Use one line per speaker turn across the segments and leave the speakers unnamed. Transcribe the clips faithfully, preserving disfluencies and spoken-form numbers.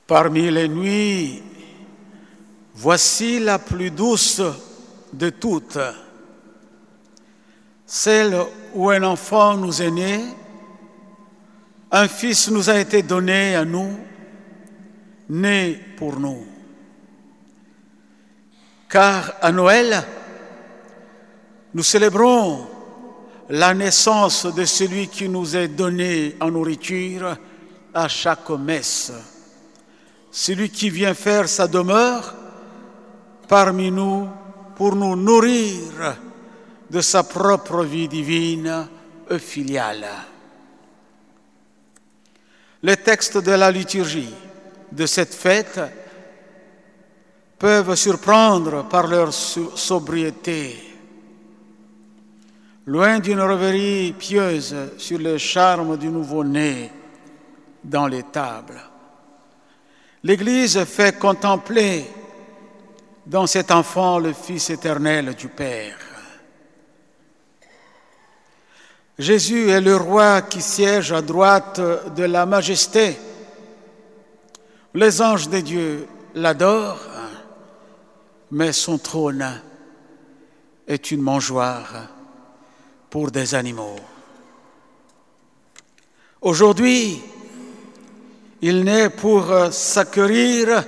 Parmi les nuits, voici la plus douce de toutes, celle où un enfant nous est né, un fils nous a été donné à nous, né pour nous. Car à Noël, nous célébrons la naissance de celui qui nous est donné en nourriture à chaque messe, celui qui vient faire sa demeure parmi nous pour nous nourrir de sa propre vie divine et filiale. Les textes de la liturgie de cette fête peuvent surprendre par leur sobriété. Loin d'une rêverie pieuse sur le charme du nouveau-né dans les tables, l'Église fait contempler dans cet enfant le Fils éternel du Père. Jésus est le roi qui siège à droite de la majesté. Les anges de Dieu l'adorent, mais son trône est une mangeoire pour des animaux. Aujourd'hui, il naît pour s'acquérir,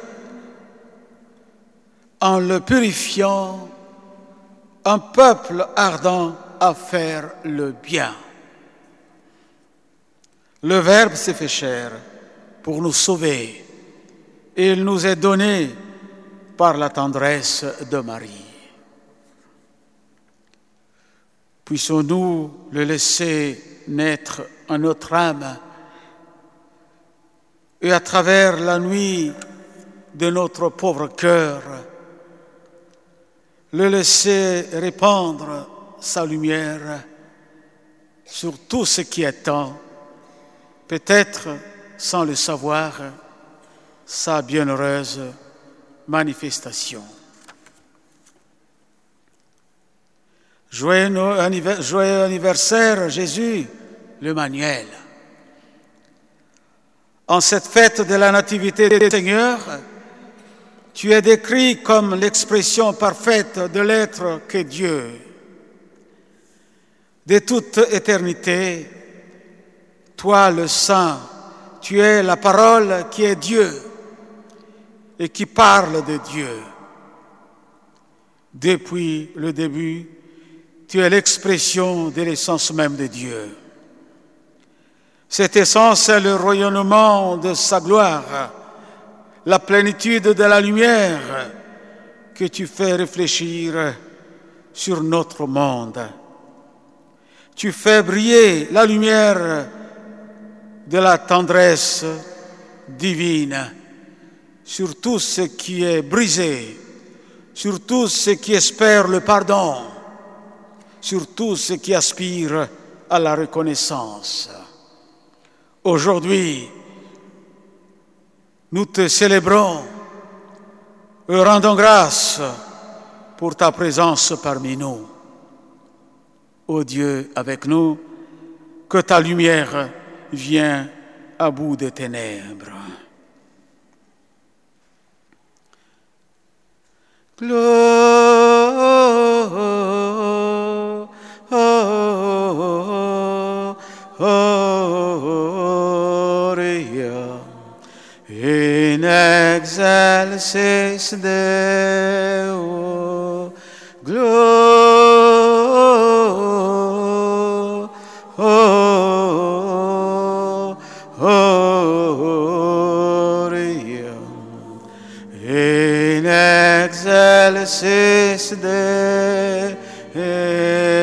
en le purifiant, un peuple ardent à faire le bien. Le Verbe s'est fait chair pour nous sauver et il nous est donné par la tendresse de Marie. Puissions-nous le laisser naître en notre âme et à travers la nuit de notre pauvre cœur, le laisser répandre sa lumière sur tout ce qui attend, peut-être sans le savoir, sa bienheureuse manifestation. Joyeux anniversaire, Jésus, l'Emmanuel. En cette fête de la Nativité du Seigneur, tu es décrit comme l'expression parfaite de l'être qu'est Dieu. De toute éternité, toi le Saint, tu es la parole qui est Dieu et qui parle de Dieu. Depuis le début, tu es l'expression de l'essence même de Dieu. Cette essence est le rayonnement de sa gloire, la plénitude de la lumière que tu fais réfléchir sur notre monde. Tu fais briller la lumière de la tendresse divine sur tout ce qui est brisé, sur tout ce qui espère le pardon, sur tout ce qui aspire à la reconnaissance. Aujourd'hui, nous te célébrons et rendons grâce pour ta présence parmi nous. Ô Dieu, avec nous, que ta lumière vienne à bout des ténèbres. Gloria in excelsis Deo. Gloria in excelsis Deo.